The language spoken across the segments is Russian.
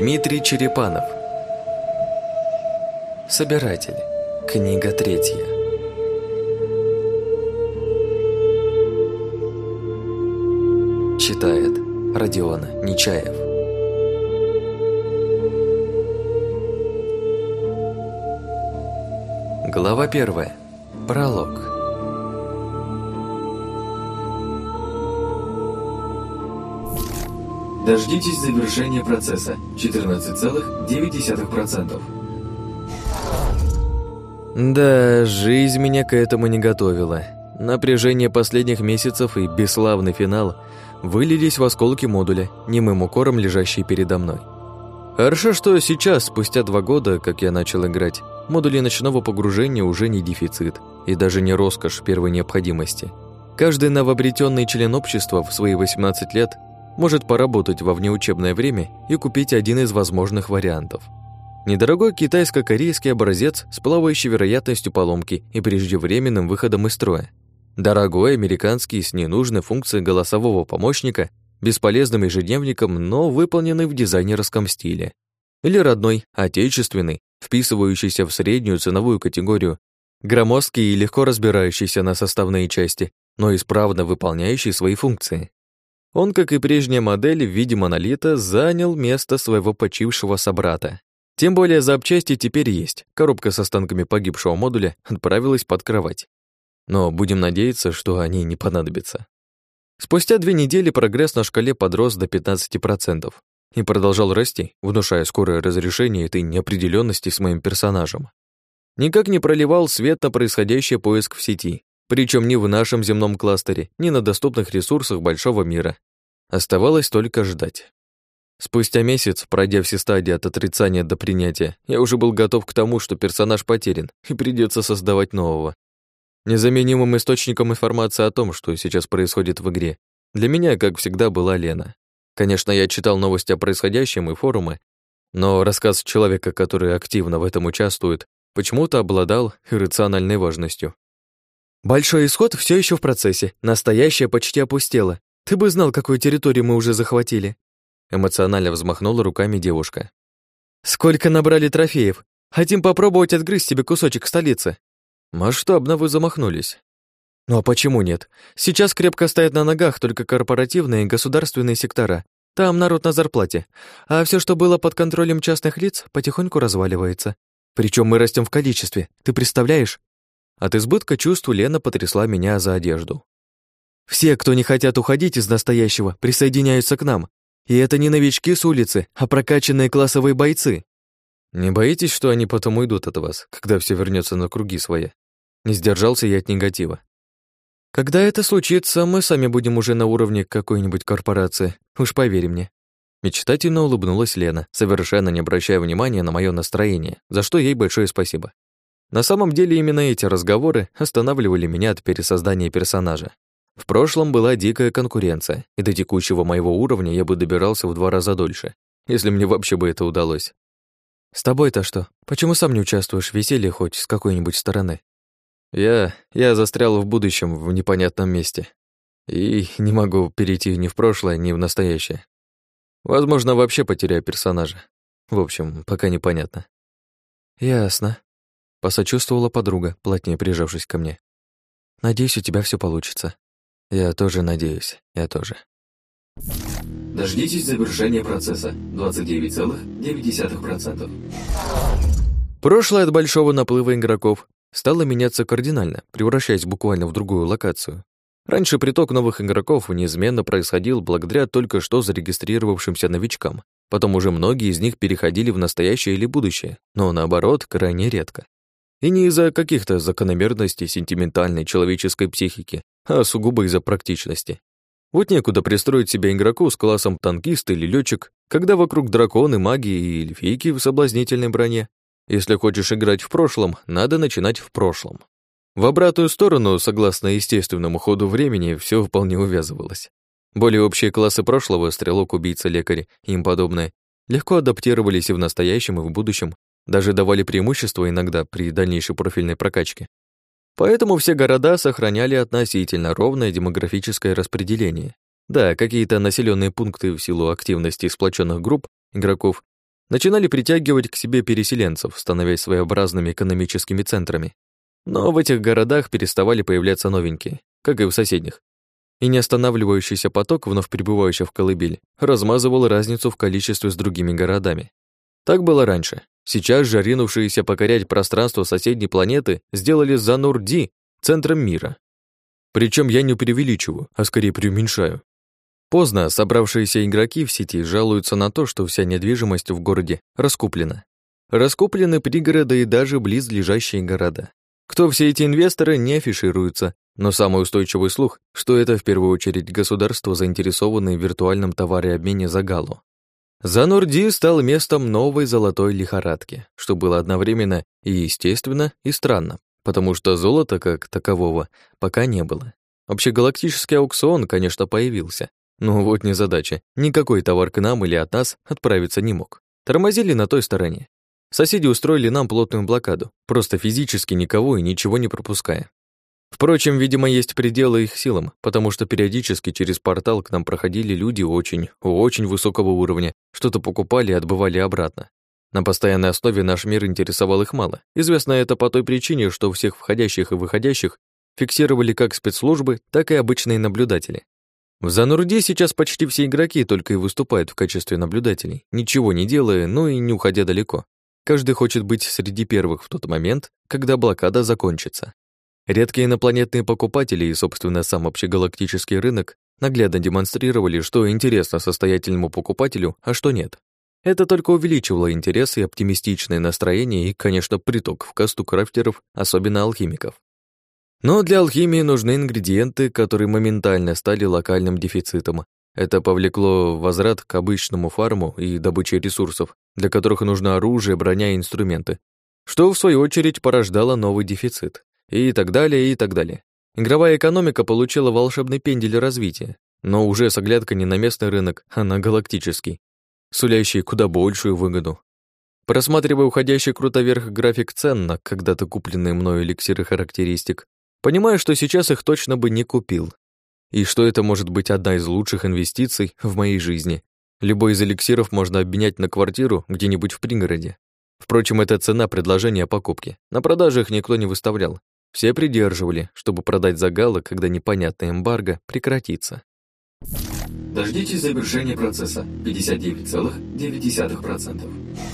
Дмитрий Черепанов. Собиратель. Книга 3. Читает Родион Нечаев. Глава 1. Пролог. Дождитесь завершения процесса. 14,9%. Да, жизнь меня к этому не готовила. Напряжение последних месяцев и бесславный финал вылились в осколки модуля, немым укором лежащие передо мной. Хорошо, что сейчас, спустя 2 года, как я начал играть, модули ночного погружения уже не дефицит и даже не роскошь первой необходимости. Каждый новообретенный член общества в свои 18 лет может поработать во внеучебное время и купить один из возможных вариантов. Недорогой китайско-корейский образец с плавающей вероятностью поломки и преждевременным выходом из строя. Дорогой американский с ненужной функцией голосового помощника, бесполезным ежедневником, но выполненный в дизайнерском стиле. Или родной, отечественный, вписывающийся в среднюю ценовую категорию, громоздкий и легко разбирающийся на составные части, но исправно выполняющий свои функции. Он, как и прежняя модель в виде монолита, занял место своего почившего собрата. Тем более запчасти теперь есть. Коробка с останками погибшего модуля отправилась под кровать. Но будем надеяться, что они не понадобятся. Спустя 2 недели прогресс на шкале подрос до 15% и продолжал расти, внушая скорое разрешение этой неопределенности с моим персонажем. Никак не проливал свет на происходящий поиск в сети, причем ни в нашем земном кластере, ни на доступных ресурсах большого мира. Оставалось только ждать. Спустя месяц, пройдя все стадии от отрицания до принятия, я уже был готов к тому, что персонаж потерян и придется создавать нового. Незаменимым источником информации о том, что сейчас происходит в игре, для меня, как всегда, была Лена. Конечно, я читал новости о происходящем и форумы, но рассказ человека, который активно в этом участвует, почему-то обладал иррациональной важностью. «Большой исход все еще в процессе, настоящее почти опустело. Ты бы знал, какую территорию мы уже захватили». Эмоционально взмахнула руками девушка. «Сколько набрали трофеев! Хотим попробовать отгрызть себе кусочек столицы». Масштабно вы замахнулись. Ну а почему нет? Сейчас крепко стоят на ногах только корпоративные и государственные сектора. Там народ на зарплате. А все, что было под контролем частных лиц, потихоньку разваливается. Причем мы растем в количестве. Ты представляешь? От избытка чувств Лена потрясла меня за одежду. Все, кто не хотят уходить из настоящего, присоединяются к нам. И это не новички с улицы, а прокачанные классовые бойцы. Не боитесь, что они потом уйдут от вас, когда все вернется на круги свои? Не сдержался я от негатива. Когда это случится, мы сами будем уже на уровне какой-нибудь корпорации, уж поверь мне. Мечтательно улыбнулась Лена, совершенно не обращая внимания на мое настроение, за что ей большое спасибо. На самом деле именно эти разговоры останавливали меня от пересоздания персонажа. В прошлом была дикая конкуренция, и до текущего моего уровня я бы добирался в 2 раза дольше, если мне вообще бы это удалось. С тобой-то что? Почему сам не участвуешь в веселье хоть с какой-нибудь стороны? Я застрял в будущем в непонятном месте и не могу перейти ни в прошлое, ни в настоящее. Возможно, вообще потеряю персонажа. В общем, пока непонятно. Ясно. Посочувствовала подруга, плотнее прижавшись ко мне. Надеюсь, у тебя все получится. Я тоже надеюсь, я тоже. Дождитесь завершения процесса. 29,9%. Прошлое от большого наплыва игроков стало меняться кардинально, превращаясь буквально в другую локацию. Раньше приток новых игроков неизменно происходил благодаря только что зарегистрировавшимся новичкам. Потом уже многие из них переходили в настоящее или будущее, но наоборот, крайне редко. И не из-за каких-то закономерностей сентиментальной человеческой психики, а сугубо из-за практичности. Вот некуда пристроить себя игроку с классом танкист или летчик, когда вокруг драконы, маги и эльфийки в соблазнительной броне. Если хочешь играть в прошлом, надо начинать в прошлом. В обратную сторону, согласно естественному ходу времени, все вполне увязывалось. Более общие классы прошлого, стрелок, убийца, лекарь и им подобное, легко адаптировались и в настоящем, и в будущем, даже давали преимущество иногда при дальнейшей профильной прокачке. Поэтому все города сохраняли относительно ровное демографическое распределение. Да, какие-то населенные пункты в силу активности сплоченных групп игроков начинали притягивать к себе переселенцев, становясь своеобразными экономическими центрами. Но в этих городах переставали появляться новенькие, как и в соседних. И неостанавливающийся поток вновь прибывающих в колыбель размазывал разницу в количестве с другими городами. Так было раньше. Сейчас же ринувшиеся покорять пространство соседней планеты сделали Занур-Ди центром мира. Причем я не преувеличиваю, а скорее преуменьшаю. Поздно собравшиеся игроки в сети жалуются на то, что вся недвижимость в городе раскуплена. Раскуплены пригороды и даже близлежащие города. Кто все эти инвесторы, не афишируются, но самый устойчивый слух, что это в первую очередь государство, заинтересованное в виртуальном товареобмене за галу. Занур-Ди стал местом новой золотой лихорадки, что было одновременно и естественно, и странно, потому что золота как такового пока не было. Общегалактический аукцион, конечно, появился, но вот незадача, никакой товар к нам или от нас отправиться не мог. Тормозили на той стороне. Соседи устроили нам плотную блокаду, просто физически никого и ничего не пропуская. Впрочем, видимо, есть пределы их силам, потому что периодически через портал к нам проходили люди очень высокого уровня, что-то покупали и отбывали обратно. На постоянной основе наш мир интересовал их мало. Известно это по той причине, что всех входящих и выходящих фиксировали как спецслужбы, так и обычные наблюдатели. В Занур-Ди сейчас почти все игроки только и выступают в качестве наблюдателей, ничего не делая, но и не уходя далеко. Каждый хочет быть среди первых в тот момент, когда блокада закончится. Редкие инопланетные покупатели и, собственно, сам общегалактический рынок наглядно демонстрировали, что интересно состоятельному покупателю, а что нет. Это только увеличивало интерес и оптимистичное настроение и, конечно, приток в касту крафтеров, особенно алхимиков. Но для алхимии нужны ингредиенты, которые моментально стали локальным дефицитом. Это повлекло возврат к обычному фарму и добыче ресурсов, для которых нужно оружие, броня и инструменты, что, в свою очередь, порождало новый дефицит. И так далее, и так далее. Игровая экономика получила волшебный пендель развития, но уже с оглядкой не на местный рынок, а на галактический, сулящий куда большую выгоду. Просматривая уходящий круто вверх график цен на когда-то купленные мною эликсиры характеристик, понимаю, что сейчас их точно бы не купил. И что это может быть одна из лучших инвестиций в моей жизни. Любой из эликсиров можно обменять на квартиру где-нибудь в пригороде. Впрочем, это цена предложения покупки. На продаже их никто не выставлял. Все придерживали, чтобы продать за гало, когда непонятная эмбарго прекратится. Дождитесь завершения процесса 59,9%.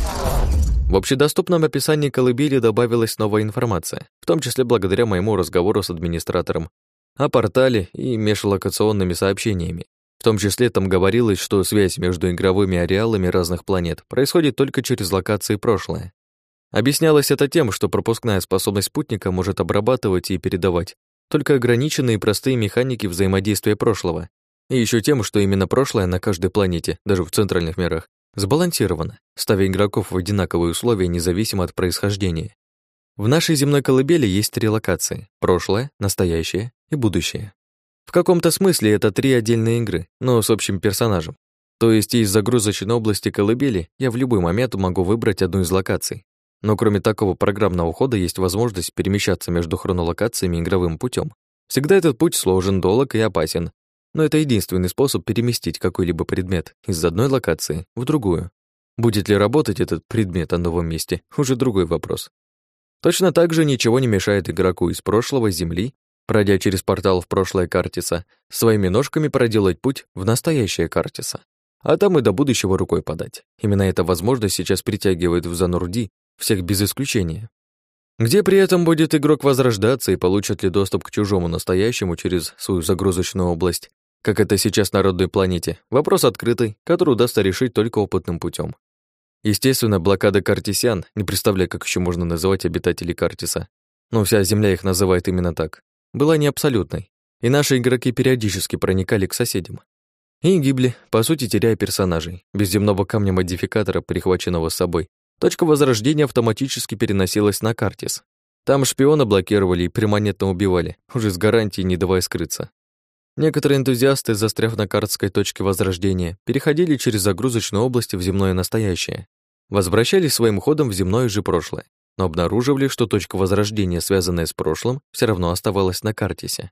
В общедоступном описании колыбели добавилась новая информация, в том числе благодаря моему разговору с администратором, о портале и межлокационными сообщениями. В том числе там говорилось, что связь между игровыми ареалами разных планет происходит только через локации прошлое. Объяснялось это тем, что пропускная способность спутника может обрабатывать и передавать только ограниченные и простые механики взаимодействия прошлого, и еще тем, что именно прошлое на каждой планете, даже в центральных мирах, сбалансировано, ставя игроков в одинаковые условия независимо от происхождения. В нашей земной колыбели есть 3 локации – прошлое, настоящее и будущее. В каком-то смысле это 3 отдельные игры, но с общим персонажем. То есть из загрузочной области колыбели я в любой момент могу выбрать одну из локаций. Но кроме такого программного хода есть возможность перемещаться между хронолокациями игровым путем. Всегда этот путь сложен, долг и опасен, но это единственный способ переместить какой-либо предмет из одной локации в другую. Будет ли работать этот предмет на новом месте, уже другой вопрос. Точно так же ничего не мешает игроку из прошлого Земли, пройдя через портал в прошлое Картиса, своими ножками проделать путь в настоящее Картиса. А там и до будущего рукой подать. Именно эта возможность сейчас притягивает в Занур-Ди всех без исключения. Где при этом будет игрок возрождаться и получит ли доступ к чужому настоящему через свою загрузочную область, как это сейчас на родной планете, вопрос открытый, который удастся решить только опытным путем. Естественно, блокада картисян, не представляю, как еще можно называть обитателей Картиса, но вся Земля их называет именно так, была не абсолютной, и наши игроки периодически проникали к соседям. И гибли, по сути, теряя персонажей, без земного камня-модификатора, прихваченного с собой. Точка возрождения автоматически переносилась на Картис. Там шпиона блокировали и перманентно убивали, уже с гарантией не давая скрыться. Некоторые энтузиасты, застряв на картской точке возрождения, переходили через загрузочную область в земное настоящее, возвращались своим ходом в земное же прошлое, но обнаруживали, что точка возрождения, связанная с прошлым, все равно оставалась на Картисе.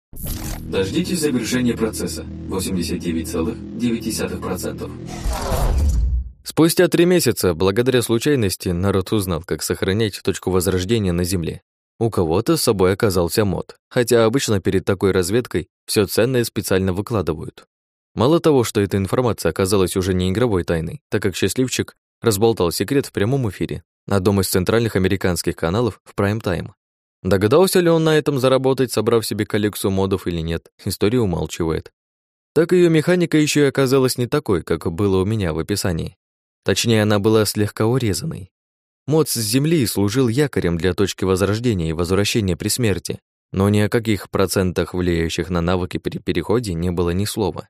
Дождитесь завершения процесса 89,9%. Спустя 3 месяца, благодаря случайности, народ узнал, как сохранять точку возрождения на Земле. У кого-то с собой оказался мод, хотя обычно перед такой разведкой все ценное специально выкладывают. Мало того, что эта информация оказалась уже не игровой тайной, так как счастливчик разболтал секрет в прямом эфире на одном из центральных американских каналов в прайм-тайм. Догадался ли он на этом заработать, собрав себе коллекцию модов или нет, история умалчивает. Так ее механика еще и оказалась не такой, как было у меня в описании. Точнее, она была слегка урезанной. Мод с Земли служил якорем для точки возрождения и возвращения при смерти, но ни о каких процентах, влияющих на навыки при переходе, не было ни слова.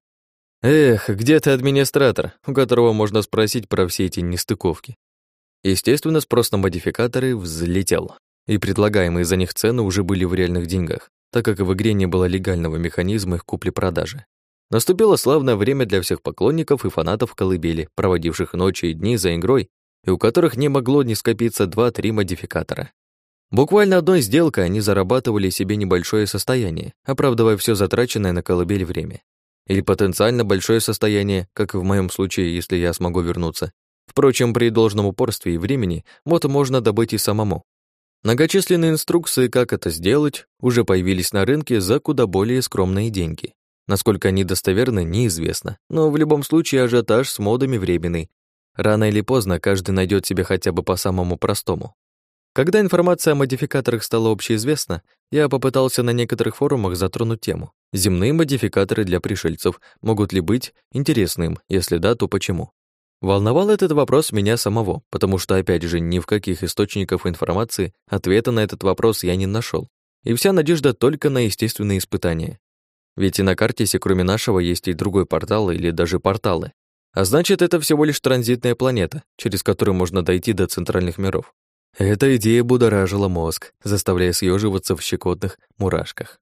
Эх, где ты администратор, у которого можно спросить про все эти нестыковки? Естественно, спрос на модификаторы взлетел, и предлагаемые за них цены уже были в реальных деньгах, так как в игре не было легального механизма их купли-продажи. Наступило славное время для всех поклонников и фанатов колыбели, проводивших ночи и дни за игрой, и у которых не могло не скопиться 2-3 модификатора. Буквально одной сделкой они зарабатывали себе небольшое состояние, оправдывая все затраченное на колыбель время. Или потенциально большое состояние, как и в моем случае, если я смогу вернуться. Впрочем, при должном упорстве и времени мод можно добыть и самому. Многочисленные инструкции, как это сделать, уже появились на рынке за куда более скромные деньги. Насколько они достоверны, неизвестно, но в любом случае ажиотаж с модами временный. Рано или поздно каждый найдет себе хотя бы по самому простому. Когда информация о модификаторах стала общеизвестна, я попытался на некоторых форумах затронуть тему. Земные модификаторы для пришельцев могут ли быть интересны им? Если да, то почему? Волновал этот вопрос меня самого, потому что, опять же, ни в каких источниках информации ответа на этот вопрос я не нашел. И вся надежда только на естественные испытания. Ведь и на Картисе, кроме нашего, есть и другой портал или даже порталы. А значит, это всего лишь транзитная планета, через которую можно дойти до центральных миров. Эта идея будоражила мозг, заставляя съеживаться в щекотных мурашках.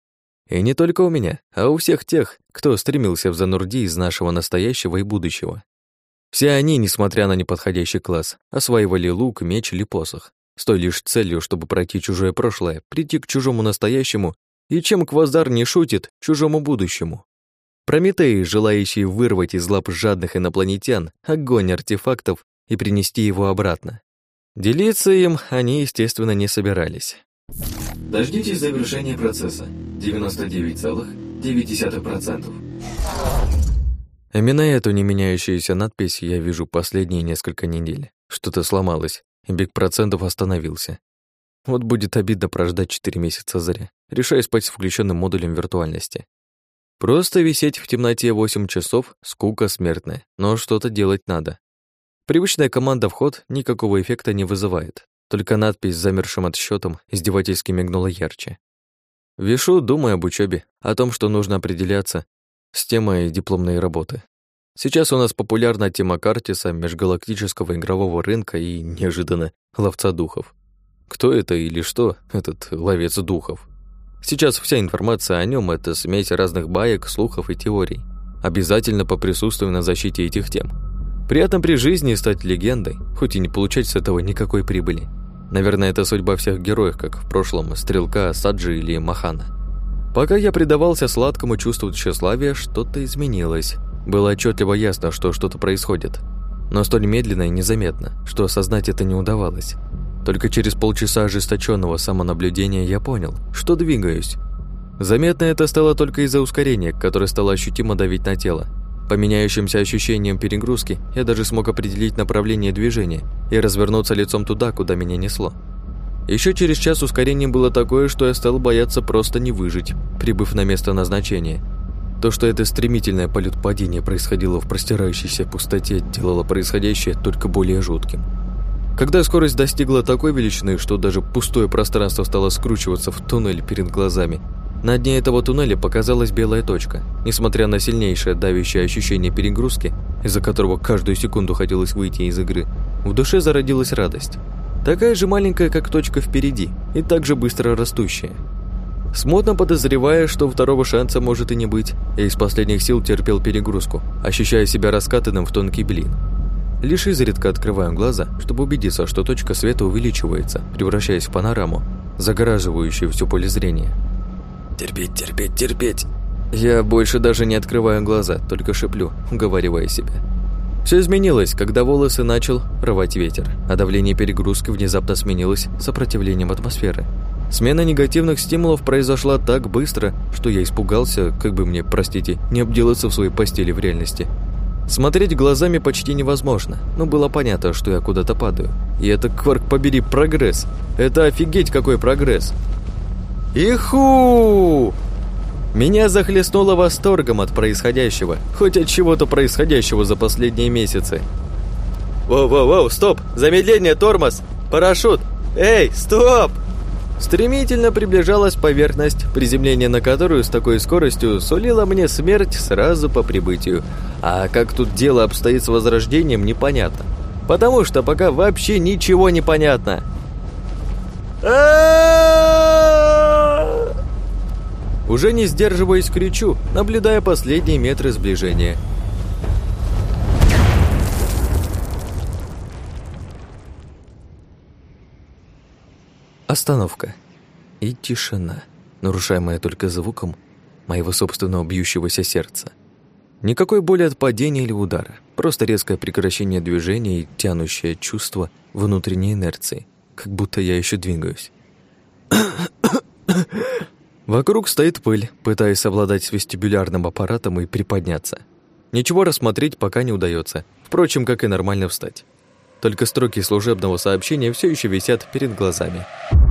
И не только у меня, а у всех тех, кто стремился в Занурди из нашего настоящего и будущего. Все они, несмотря на неподходящий класс, осваивали лук, меч или посох, с той лишь целью, чтобы пройти чужое прошлое, прийти к чужому настоящему и, чем Квазар не шутит, чужому будущему. Прометеи, желающие вырвать из лап жадных инопланетян огонь артефактов и принести его обратно. Делиться им они, естественно, не собирались. Дождитесь завершения процесса. 99,9%. Именно эту не меняющуюся надпись я вижу последние несколько недель. Что-то сломалось, и бег процентов остановился. Вот будет обидно прождать 4 месяца зря, решая спать с включенным модулем виртуальности. Просто висеть в темноте 8 часов — скука смертная, но что-то делать надо. Привычная команда в ход никакого эффекта не вызывает, только надпись с замершим отсчётом издевательски мигнула ярче. Вишу, думая об учёбе, о том, что нужно определяться с темой дипломной работы. Сейчас у нас популярна тема Картиса, межгалактического игрового рынка и, неожиданно, ловца духов. Кто это или что этот ловец духов? Сейчас вся информация о нём — это смесь разных баек, слухов и теорий. Обязательно поприсутствуй на защите этих тем. Приятно при жизни стать легендой, хоть и не получать с этого никакой прибыли. Наверное, это судьба всех героев, как в прошлом Стрелка, Саджи или Махана. Пока я предавался сладкому чувству тщеславия, что-то изменилось. Было отчетливо ясно, что что-то происходит. Но столь медленно и незаметно, что осознать это не удавалось. Только через полчаса ожесточенного самонаблюдения я понял, что двигаюсь. Заметно это стало только из-за ускорения, которое стало ощутимо давить на тело. По меняющимся ощущениям перегрузки я даже смог определить направление движения и развернуться лицом туда, куда меня несло. Еще через час ускорение было такое, что я стал бояться просто не выжить, прибыв на место назначения. То, что это стремительное полет-падение происходило в простирающейся пустоте, делало происходящее только более жутким. Когда скорость достигла такой величины, что даже пустое пространство стало скручиваться в туннель перед глазами, на дне этого туннеля показалась белая точка. Несмотря на сильнейшее давящее ощущение перегрузки, из-за которого каждую секунду хотелось выйти из игры, в душе зародилась радость. Такая же маленькая, как точка впереди, и так же быстро растущая. Смутно подозревая, что второго шанса может и не быть, я из последних сил терпел перегрузку, ощущая себя раскатанным в тонкий блин. Лишь изредка открываю глаза, чтобы убедиться, что точка света увеличивается, превращаясь в панораму, загораживающую все поле зрения. Терпеть, терпеть, терпеть. Я больше даже не открываю глаза, только шеплю, уговаривая себя. Все изменилось, когда волосы начал рвать ветер, а давление перегрузки внезапно сменилось сопротивлением атмосферы. Смена негативных стимулов произошла так быстро, что я испугался, как бы мне, простите, не обделаться в своей постели в реальности. Смотреть глазами почти невозможно, но было понятно, что я куда-то падаю. И это, кварк побери, прогресс. Это офигеть какой прогресс. Иху! Меня захлестнуло восторгом от происходящего, хоть от чего-то происходящего за последние месяцы. Воу-воу-воу, стоп! Замедление, тормоз! Парашют! Эй, стоп! Стремительно приближалась поверхность, приземление на которую с такой скоростью сулило мне смерть сразу по прибытию. А как тут дело обстоит с возрождением, непонятно. Потому что пока вообще ничего не понятно. Уже не сдерживаясь, кричу, наблюдая последние метры сближения. Остановка. И тишина, нарушаемая только звуком моего собственного бьющегося сердца. Никакой боли от падения или удара, просто резкое прекращение движения и тянущее чувство внутренней инерции, как будто я еще двигаюсь. Вокруг стоит пыль, пытаясь совладать с вестибулярным аппаратом и приподняться. Ничего рассмотреть пока не удается, впрочем, как и нормально встать. Только строки служебного сообщения все еще висят перед глазами.